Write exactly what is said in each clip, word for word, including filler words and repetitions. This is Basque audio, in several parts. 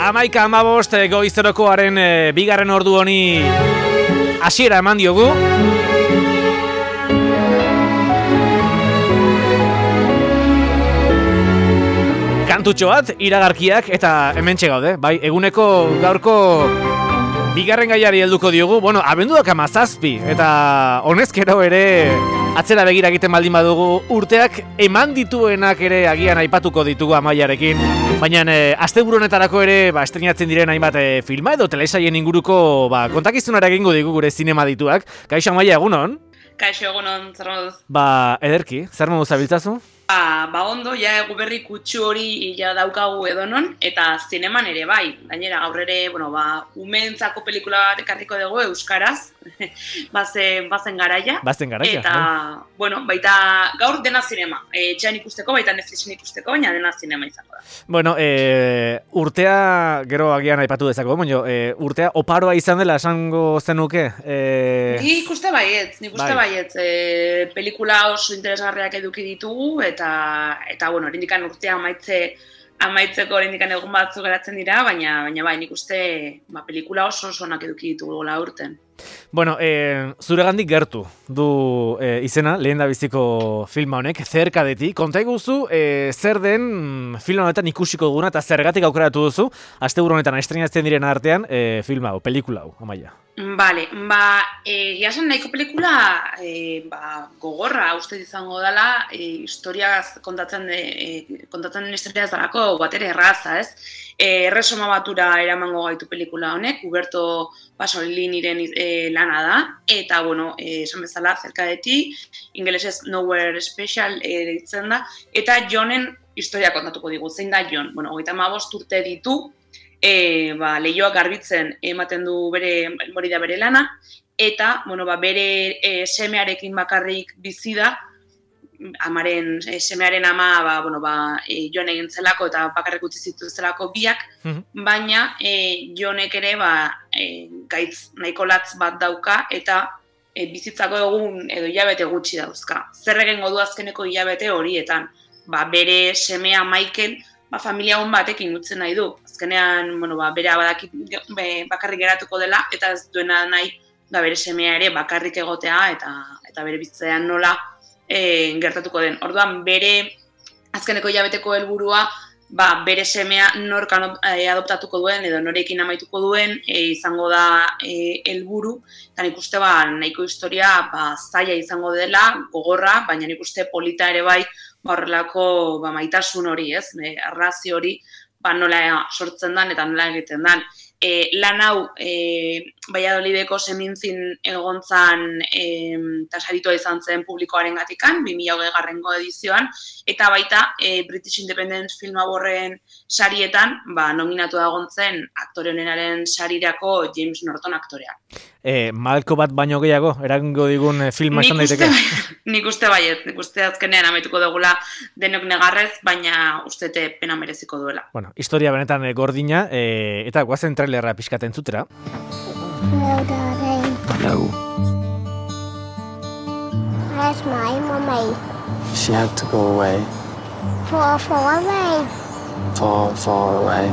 Amaika amabost goizterokoaren e, bigarren ordu honi hasiera eman diogu. Kantutxo bat, iragarkiak eta hementxe gaude, bai, eguneko gaurko bigarren gaiari helduko diogu, bueno, abenduak hamazazpi, eta honezkero ere atzera begira egiten baldin badugu urteak eman dituenak ere agian aipatuko ditugu Amaiarekin, baina e, asteburu honetarako ere ba, estrenatzen diren hainbat e, filma edo telesaien inguruko ba, kontakizunara egingo digu gure zinema dituak. Kaixo Amaia, egunon? Kaixo egunon, zer moduz? Ba, ederki, zer moduz zabiltzazu? Ba, ba ondo, ja egu berri kutsu hori ja daukagu edonon, eta zineman ere bai. Gainera, gaur ere, bueno, ba, umeentzako pelikula bat ekarriko dugu euskaraz, bazen, bazen garaia. Bazen garaia. Eta, bai. Bueno, baita gaur dena zinema. E, etxean ikusteko, baita Netflixen ikusteko, baina dena zinema izango da. Bueno, e, urtea, gero agian aipatu dezako, baina e, urtea oparoa izan dela esango zenuke? E... Ni ikuste baietz, ni ikuste bai. baietz. E, pelikula oso interesgarriak eduki ditugu, eta, eta bueno, orindikan urtea amaitze, amaitzeko orindikan egun batzu geratzen dira, baina, baina bai, nik uste ba, pelikula oso oso onak eduki ditugu gola urten. Bueno, e, zuregandik gertu du e, izena, lehen da biziko filma honek, Zerkadeti. Konta iguzu, e, zer den filma honetan ikusiko duguna eta zergatik aukeratu duzu, asteburu honetan estrenatzen diren artean e, filma hau, pelikula hau, Amaia. Bale, ba, e, jasen nahiko pelikula e, ba, gogorra uste izango dela, e, historiaz kontatzen, de, e, kontatzen den historiaz dalako bat ere erraza, ez? E, erresoma batura eramango gaitu pelikula honek, Huberto Pasoliniren e, lana da, eta, bueno, e, esan bezala, Zerkadeti, ingelesez Nowhere Special eritzen da, eta Jonen historia kontatuko digu, zein da Jon? Bueno, hogeita hamabost urte ditu, E, ba, lehioak garbitzen ematen du bere, hori da bere lana, eta bueno, ba, bere e, semearekin bakarrik bizi da, amaren, e, semearen ama ba, bueno, ba, e, Jon egin zelako eta bakarrik utzi zituztelako biak, mm-hmm. baina e, Jonek ere ba, e, gaitz nahiko latz bat dauka eta e, bizitzako egun edo hilabete gutxi dauzka. Zer egingo du azkeneko hilabete horietan? Ba, bere semea Michael ba, familia hon batekin utzen nahi du. Azkenean, bueno, ba, bera badakit be, bakarrik geratuko dela, eta ez duena nahi da bere semea ere bakarrik egotea eta eta bere bizitzean nola e, gertatuko den. Orduan, bere azkeneko hilabeteko helburua ba, bere semea nork adoptatuko duen edo norekin amaituko duen e, izango da e, helburu, eta nik uste ba, nahiko historia ba, zaila izango dela, gogorra, baina nik uste polita ere bai ba, horrelako ba, maitasun hori, ez? E, arrazio hori ba, nola sortzen dan eta nola egiten dan. E, lan hau e, Valladolideko semintzin egontzan eta saritua izan zen publikoaren gatikan, bi mila hogeigarrengo edizioan, eta baita e, British Independent Film Awardren sarietan ba, nominatu da egontzen aktore onenaren sarirako James Norton aktorea. E, malko bat baino gehiago, eragingo digun e, filma esan daiteke? Nik uste baiet, nik uste azkenean amaituko dugula denok negarrez, baina ustete pena mereziko duela. Bueno, historia benetan e, gordina, e, eta guazen trailerra pixkaten zutera. Hello, darling. Hello. Where's my mommy? She had to go away. Far, far away. Far, far away.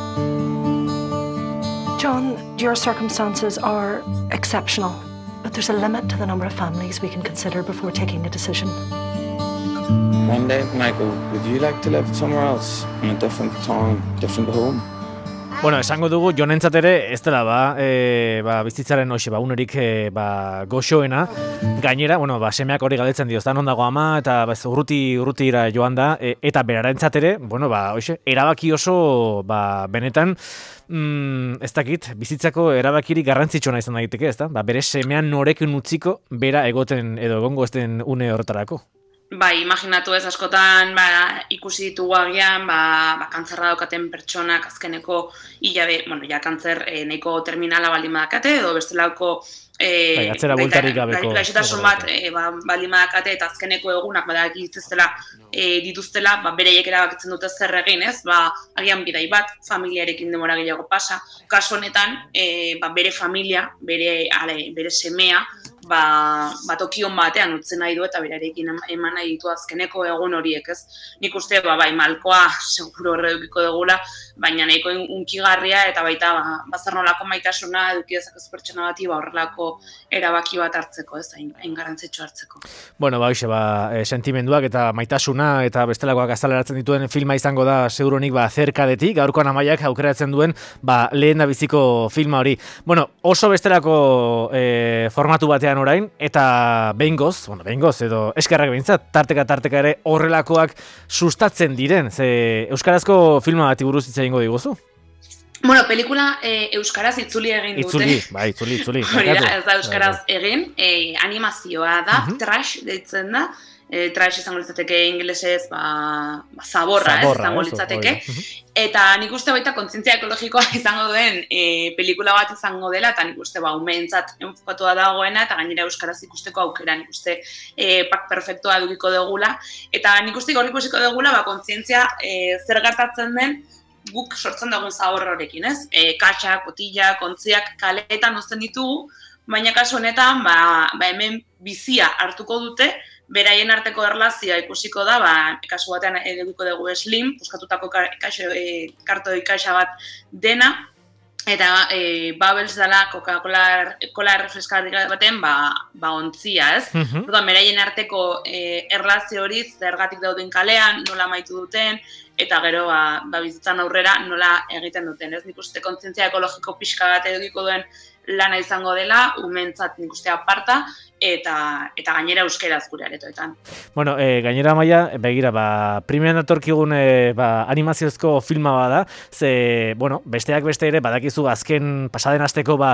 John, your circumstances are exceptional, but there's a limit to the number of families we can consider before taking a decision. One day, Michael, would you like to live somewhere else, in a different town, different home? Bueno, esango dugu, jonentzat ere, ez dela ba, e, ba bizitzaren hoxe, ba, unerik e, ba, goxoena. Gainera, bueno, ba, semeak hori galdetzen dio, ez da non dago ama, eta ba, urruti, urrutira joan da, e, eta berarentzat ere, bueno, ba, hoxe, erabaki oso, ba, benetan, mm, ez dakit, bizitzako erabakiri garrantzitsuna izan daiteke, ez da? Ba, bere semean norekin utziko, bera egoten edo egongo ez den une horretarako. Bai, imaginatu ez askotan ba, ikusi ditugu agian ba, ba, kantzerra daukaten pertsonak azkeneko hilabe, bueno, ja kantzer e, nahiko terminala baldin badakate, edo bestelako e, bai, atzera bueltarik gabeko gaixotasun bat e, ba, baldin badakate eta azkeneko egunak badakituztela e, dituztela, ba, bereiek erabakitzen dute zer egin, ez? Ba, agian bidai bat, familiarekin demora gehiago pasa. Kasu honetan, e, ba, bere familia, bere, ale, bere semea, ba, ba tokion batean utzen nahi du eta berarekin eman nahi ditu azkeneko egun horiek, ez? Nik uste, ba, bai, malkoa seguro horre edukiko dugula, baina nahiko unkigarria eta baita ba, bazar nolako maitasuna eduki dezakezu pertsona bati ba, horrelako erabaki bat hartzeko, ez? Hain, hain garrantzitsu hartzeko. Bueno, ba, hoxe, ba, e, sentimenduak eta maitasuna eta bestelakoak azaleratzen dituen filma izango da segurunik ba, zerkadetik, gaurkoan Amaiak aukeratzen duen ba, lehen da biziko filma hori. Bueno, oso bestelako e, formatu batean orain, eta behingoz, bueno, behingoz, edo eskerrak behintzat, tarteka tarteka ere horrelakoak sustatzen diren, ze euskarazko filma bati buruz hitz egingo diguzu? Bueno, pelikula e, euskaraz itzuli egin dute. Itzuli, bai, itzuli, itzuli. Hori da, ez da euskaraz egin, e, animazioa da, uh-huh. Trash deitzen da, e, trash izango litzateke ingelesez, ba, ba zaborra, zaborra, ez, izango litzateke. Uh-huh. Eta nik uste baita kontzientzia ekologikoa izango duen e, pelikula bat izango dela, eta nik uste ba, umeentzat enfokatua dagoena, eta gainera euskaraz ikusteko aukera, nik uste e, pak perfektua edukiko dugula. Eta nik uste hor ikusiko dugula, ba, kontzientzia e, zer gertatzen den, guk sortzen dugun zabor horrekin, ez? E, katxa, kotilla, kontziak kaleetan uzten ditugu, baina kasu honetan, ba, ba hemen bizia hartuko dute, beraien arteko erlazioa ikusiko da, ba, kasu batean eduko dugu Slim, puskatutako kaixo, e, kartoi kaixa bat dena, eta e, Bubbles dela Coca-Cola kola refreskarri baten, ba, ba ontzia, ez? Uh-huh. Orduan, beraien arteko e, erlazio hori zergatik dauden kalean, nola amaitu duten, eta gero ba, ba bizitzan aurrera nola egiten duten, ez? Nik uste kontzientzia ekologiko pixka bat edukiko duen lana izango dela, umentzat nik uste aparta, eta eta gainera euskeraz gure aretoetan. Bueno, e, gainera Amaia, begira, ba, primeran datorkigun e, ba, animaziozko filma bada, ze, bueno, besteak beste ere, badakizu azken pasaden asteko, ba,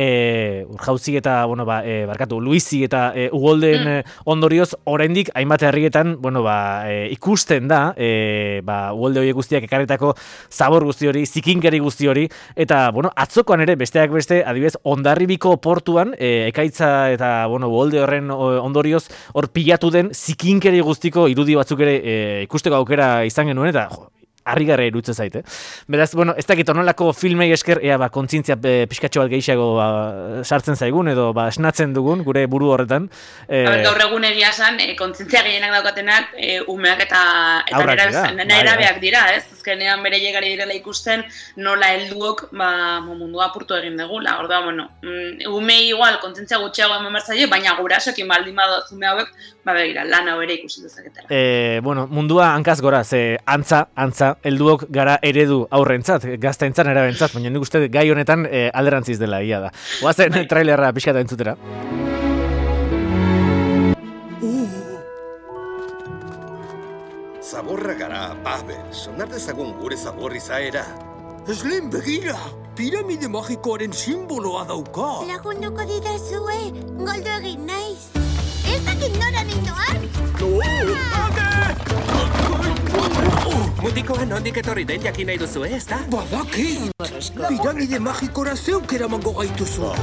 e, Urjauzi eta, bueno, ba, e, barkatu, Luizi eta e, Ugolden mm. e, ondorioz, oraindik hainbat herrietan, bueno, ba, e, ikusten da, e, ba, Ugolde horiek guztiak ekarretako zabor guzti hori, zikinkeri guzti hori, eta, bueno, atzokoan ere, besteak beste, adibidez, Hondarribiko portuan, e, ekaitza eta, bueno, Ugolde horren ondorioz, hor pilatu den zikinkeri guztiko irudi batzuk ere e, ikusteko aukera izan genuen, eta jo, harrigarria iruditzen zait, eh? Beraz, bueno, ez dakit onolako filmei esker, ea, ba, kontzientzia e, pixkatxo bat gehiago ba, sartzen zaigun, edo ba, esnatzen dugun, gure buru horretan. E, gaur egun egia esan, e, kontzientzia gehienak daukatenak, e, umeak eta, eta nerabeak dira, ez? Azkenean bere llegari direla ikusten, nola helduok ba, mundua apurtu egin dugula. Orda, bueno, umei igual, kontzientzia gutxiago eman bertzaile, baina gurasoekin baldin badu zume hauek, ba begira, lan hau ere ikusi dezaketela. E, bueno, mundua hankaz gora, ze antza, antza, helduok gara eredu aurrentzat, gaztaentzat, erabentzat, baina nik uste gai honetan e, alderantziz dela, ia da. Oazen bai. Trailerra pixka da entzutera. Zaborra gara, Bubbles, onar dezagun gure zabor izaera. Slim, begira! Piramide magikoaren simboloa dauka! Lagunduko didazue, goldo egin naiz. Ez dakit nora nindoan? Mutikoa nondik etorri den jakin nahi duzu, ez da? Badakit! Piramide magikora zeuk eramango gaituzu.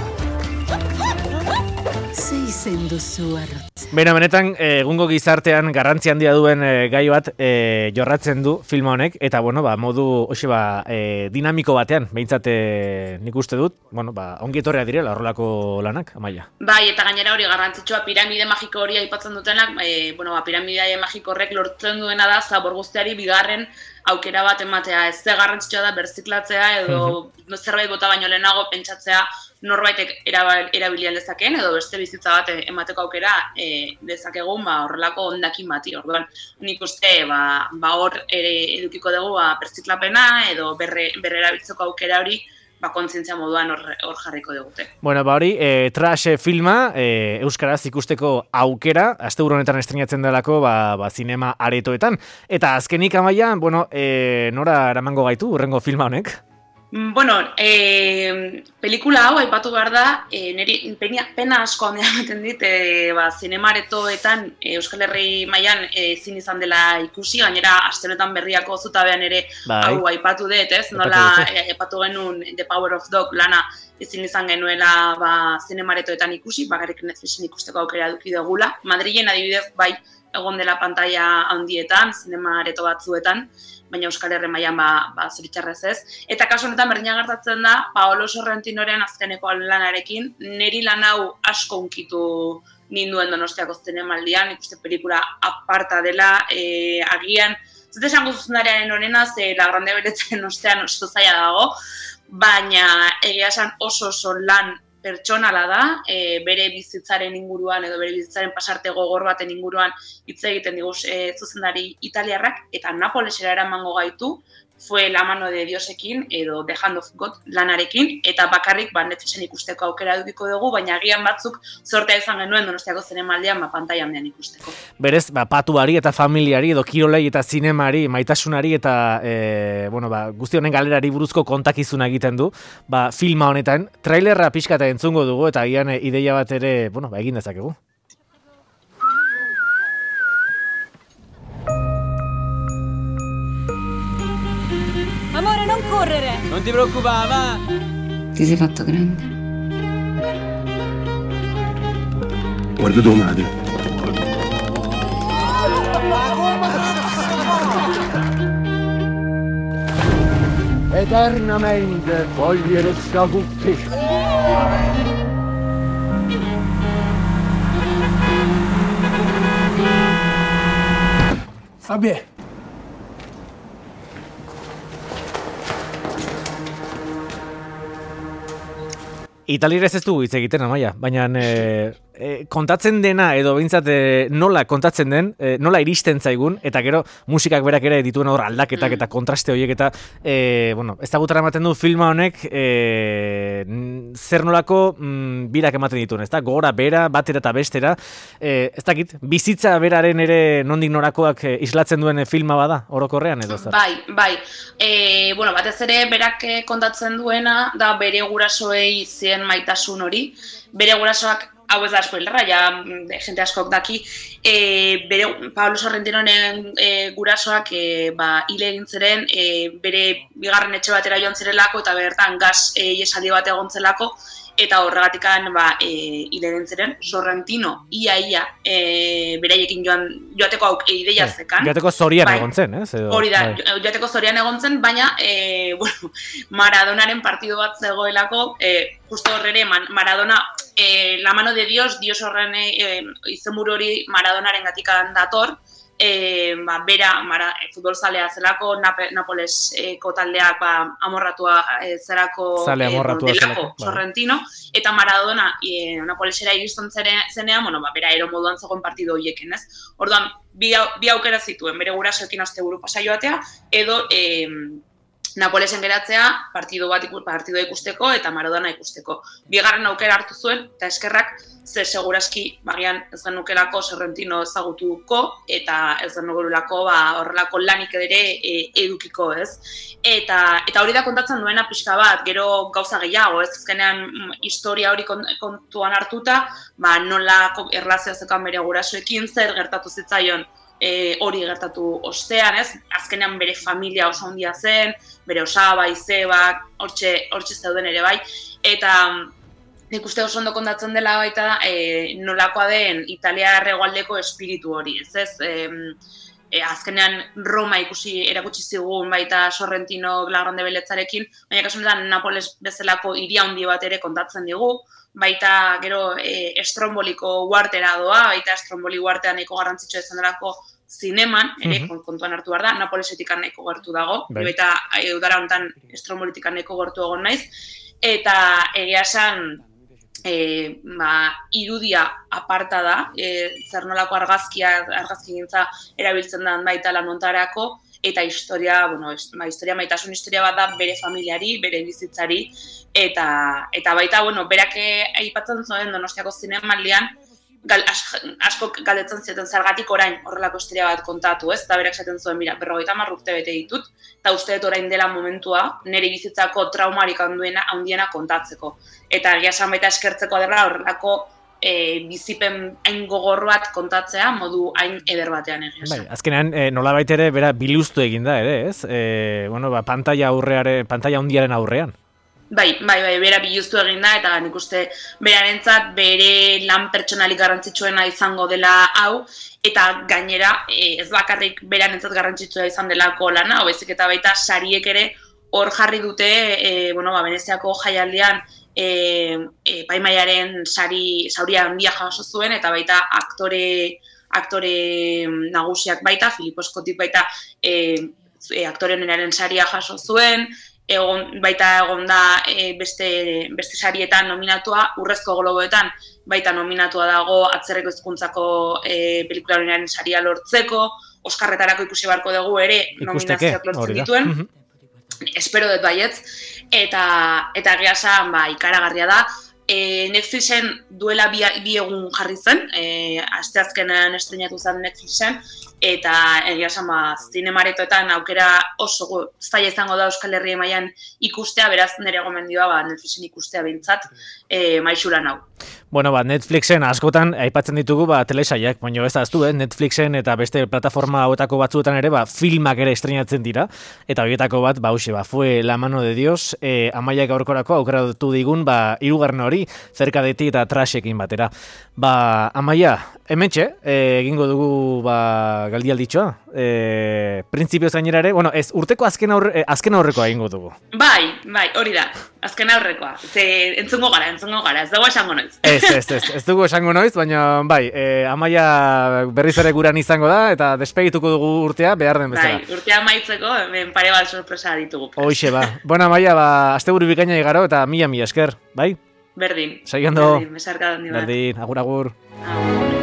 Ze izen duzu arrotz. Bena, benetan, egungo gizartean garrantzi handia duen e, gai bat e, jorratzen du filma honek, eta, bueno, ba, modu, hoxe, ba, e, dinamiko batean, behintzat e, nik uste dut, bueno, ba, ongi etorria direla horrelako lanak, Amaia. Bai, eta gainera hori garrantzitsua piramide magiko hori aipatzen dutenak, e, bueno, ba, piramide magiko horrek lortzen duena da, zabor guztiari bigarren aukera bat ematea, ez ze garrantzitsua da berziklatzea, edo zerbait bota baino lehenago pentsatzea norbaitek erabilian dezakeen, edo beste bizitza bat emateko aukera e, dezakegun ba, horrelako hondakin bati. Orduan, nik uste ba, ba hor ere edukiko dugu ba, berziklapena edo berre, berre erabiltzeko aukera hori ba, kontzientzia moduan hor, hor jarriko digute. Bueno, ba hori, e, trash filma, e, euskaraz ikusteko aukera, asteburu honetan estrenatzen delako, ba, ba, zinema aretoetan. Eta azkenik, Amaia, bueno, e, nora eramango gaitu, urrengo filma honek? Bueno, e, pelikula hau aipatu behar da, e, niri pena, pena asko handia ematen dit, e, ba, zinema aretoetan e, Euskal Herri mailan e, ezin izan dela ikusi, gainera aste honetan berriako zutabean ere bai. Hau aipatu dut, ez? Nola aipatu genuen The Power of Dog lana ezin izan genuela ba, zinema aretoetan ikusi, bakarrik Netflixen ikusteko aukera eduki dugula. Madrilen adibidez, bai, egon dela pantalla handietan, zinema areto batzuetan, baina Euskal Herri mailan ba, ba zoritxarrez ez. Eta kasu honetan berdina gertatzen da, Paolo Sorrentinoren azkeneko lanarekin, niri lan hau asko hunkitu ninduen Donostiako zinemaldian, ikuste pelikula aparta dela, e, agian, zute esango zuzendariaren honena, ze La Grande Beletzaren ostean oso zaila dago, baina egia esan oso oso lan pertsonala da, e, bere bizitzaren inguruan edo bere bizitzaren pasarte gogor baten inguruan hitz egiten digu e, zuzendari italiarrak, eta Napolesera eramango gaitu, fue La mano de Diosekin edo The Hand of God lanarekin, eta bakarrik ba, Netflixen ikusteko aukera edukiko dugu, baina agian batzuk zortea izan genuen Donostiako zinemaldian ba, pantaila handian ikusteko. Berez, ba, patuari eta familiari edo kirolei eta zinemari, maitasunari eta e, bueno, ba, guzti honen galerari buruzko kontakizuna egiten du, ba, filma honetan, trailerra pixka eta entzungo dugu, eta agian e, ideia bat ere, bueno, ba, egin dezakegu. Amore, non correre! Non ti preoccupare, va! Ti sei fatto grande. Guarda tua madre. Eternamente voglio restare con te. Vabbè. Italieraz ez dugu hitz egiten, Amaia, baina e, e, kontatzen dena edo behintzat e, nola kontatzen den, e, nola iristen zaigun, eta gero musikak berak ere dituen hor aldaketak eta kontraste horiek eta e, bueno, ezagutara ematen du filma honek e, zer nolako mm, birak ematen dituen, ezta? Gora, bera, batera eta bestera, e, ez dakit, bizitza beraren ere nondik norakoak e, islatzen duen filma bada, orokorrean edo zer? Bai, bai. E, bueno, batez ere berak kontatzen duena da bere gurasoei zien maitasun hori, bere gurasoak, hau ez da spoilerra, ja jente askok daki, e, bere Pablo Sorrentinoren e, gurasoak e, ba, hile egin ziren, e, bere bigarren etxe batera joan zirelako eta bertan gaz e, iesaldi bat egon zelako, eta horregatikan ba, e, hile egin ziren, Sorrentino ia-ia e, beraiekin joan, joateko auk ideia zekan. Joateko zorian bai, egon zen, ez? Edo, hori da, bai. joateko zorian egon zen, baina e, bueno, Maradonaren partido bat zegoelako, e, justo horrere Maradona, e, La mano de Dios, Dios horren e, izenburu hori Maradonaren gatikan dator, e, ba, bera mara, e, futbolzalea zelako, Nape, Napoleseko taldeak ba, amorratua e, zerako Zale amorratua e, zelako, Sorrentino, eta Maradona e, Napolesera iristen zenean, bueno, ba, bera ero moduan zegoen partido horieken, ez? Orduan, bi, bi aukera zituen, bere gurasoekin asteburu pasa joatea, edo e, Napolesen geratzea partido bat partido ikusteko eta Maradona ikusteko. Bigarren aukera hartu zuen eta eskerrak ze segurazki bagian ez genukelako Sorrentino ezagutuko eta ez genukelako ba horrelako lanik ere e, edukiko, ez? Eta eta hori da kontatzen duena pixka bat, gero gauza gehiago, ez azkenean historia hori kontuan hartuta, ba nola erlazioa zeukan bere gurasoekin, zer gertatu zitzaion E, hori gertatu ostean, ez? Azkenean bere familia oso handia zen, bere osaba, izebak, hortxe, hortxe zeuden ere bai, eta nik uste oso ondo kontatzen dela baita e, nolakoa den Italia hegoaldeko espiritu hori, ez ez? E, e, azkenean Roma ikusi erakutsi zigun baita Sorrentino La Grande Beletzarekin, baina kasu honetan Napoles bezalako hiri handi bat ere kontatzen digu, baita gero e, Estrombolico uartera doa, baita Estromboli uartean nahiko garrantzitsua izan delako zineman, ere mm-hmm. kontuan hartu behar da, Napolesetik nahiko gertu dago, bai. Baita e, udara honetan Estrombolitik nahiko gertu egon naiz, eta egia esan e, ba, irudia aparta da, e, zer nolako argazkia, argazkigintza erabiltzen da baita lan hontarako, eta historia, bueno, ma, historia maitasun historia bat da bere familiari, bere bizitzari, eta eta baita, bueno, berak aipatzen zuen Donostiako zinemaldian, gal, as, asko galdetzen zioten zergatik orain horrelako historia bat kontatu, ez? Eta berak esaten zuen, mira, berrogeita hamar urte bete ditut, eta uste dut orain dela momentua, nire bizitzako traumarik handuena, handiena kontatzeko. Eta egia esan baita eskertzeko dela horrelako E, bizipen hain gogor bat kontatzea modu hain eder batean egia. Bai, azkenean e, nolabait ere bera biluztu egin da ere, ez? E, bueno, ba, pantalla aurreare, pantalla handiaren aurrean. Bai, bai, bai, bera biluztu egin da, eta nik uste berarentzat bere lan pertsonalik garrantzitsuena izango dela hau, eta gainera ez bakarrik berarentzat garrantzitsua izan delako lana, baizik eta baita sariek ere hor jarri dute, e, bueno, ba, Veneziako jaialdian e, e, Epaimahaiaren sari, sauria handia jaso zuen, eta baita aktore, aktore nagusiak baita, Filippo Scottik baita e, e, aktore honeraren saria jaso zuen, egon, baita egon da e, beste, beste sarietan nominatua, Urrezko Globoetan baita nominatua dago Atzerreko hizkuntzako e, pelikula honeraren saria lortzeko, Oskarretarako ikusi beharko dugu ere nominazioak lortzen dituen. Espero dut baietz, eta eta egia esan ba, ikaragarria da. E, Netflixen duela bi, bi egun jarri zen, e, asteazkenean estrenatu zen Netflixen, eta egia esan ba, zinemaretoetan aukera oso zaila izango da Euskal Herria mailan ikustea, beraz nire gomendioa ba, Netflixen ikustea behintzat e, maixuran hau. Bueno, ba, Netflixen askotan aipatzen ditugu ba, telesaiak, baina ez da aztu, eh? Netflixen eta beste plataforma hauetako batzuetan ere ba, filmak ere estrenatzen dira, eta horietako bat, ba, huxe, ba, Fue la mano de Dios, e, Amaia gaurkorako aukeratu digun, ba, hirugarren hori, Cerca de ti eta Trashekin batera. Ba, Amaia, hementxe, e, egingo dugu ba, galdialditxoa, e, printzipioz gainera ere, bueno, ez, urteko azken, aurre, azken aurrekoa egingo dugu. Bai, bai, hori da, azken aurrekoa, ze entzungo gara, entzungo gara, ez dago esango noiz. Ez, ez, ez, ez dugu esango noiz, baina bai, e, Amaia berriz ere guran izango da, eta despegituko dugu urtea behar den bezala. Bai, urtea maitzeko, hemen pare bat sorpresa ditugu. Hoxe, ba. Bueno, Amaia, ba, asteburu bikaina igaro, eta mila mila esker, bai? Berdin. Saiondo. Berdin, besarka dondi bat. Berdin, agur, agur. Agur.